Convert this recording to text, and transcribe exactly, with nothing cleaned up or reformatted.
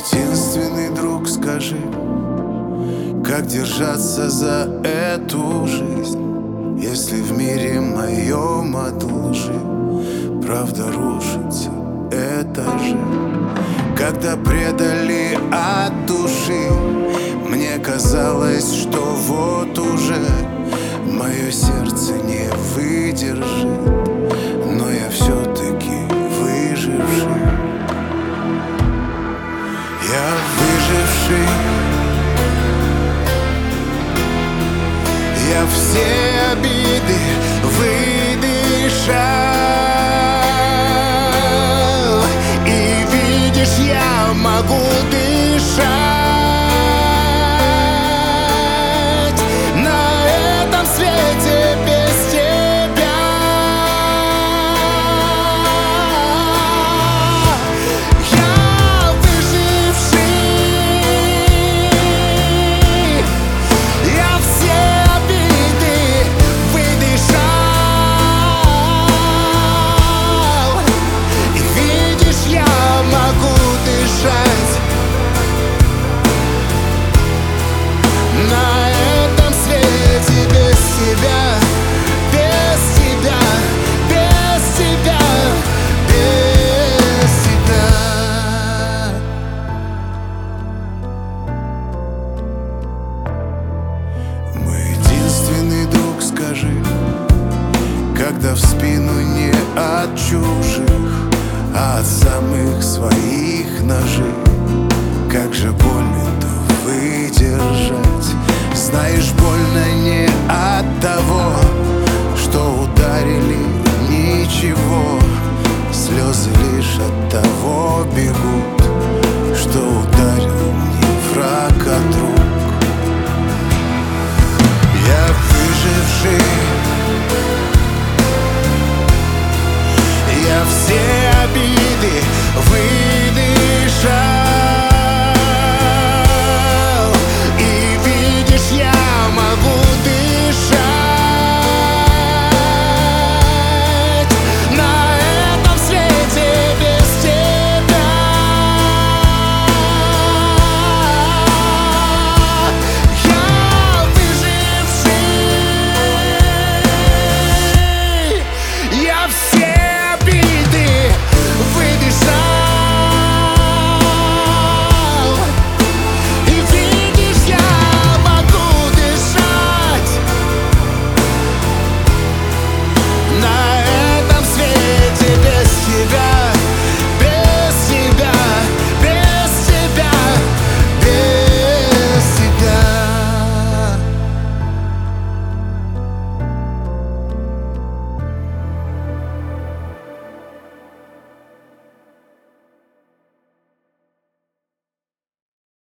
единственный друг, скажи, как держаться за эту жизнь, если в мире моем от лжи правда рушится этажи. Когда предали от души, мне казалось, что вот уже мое сердце не выдержит, но я все-таки выживший. Я выживший. Я все обиды выдышал, и видишь, я могу дышать на этом свете без тебя. Я выживший. Я все обиды выдышал, и видишь, я могу дышать на этом свете без тебя, без тебя, без тебя, без тебя. Мой единственный друг, скажи, когда в спину не от чужих, а от самых своих ножей, как же больно-то выдержать. Знаешь, больно не от того, что ударили, ничего. Слезы лишь от того бегут, что ударил не враг, а друг. Я выживший. Я все обиды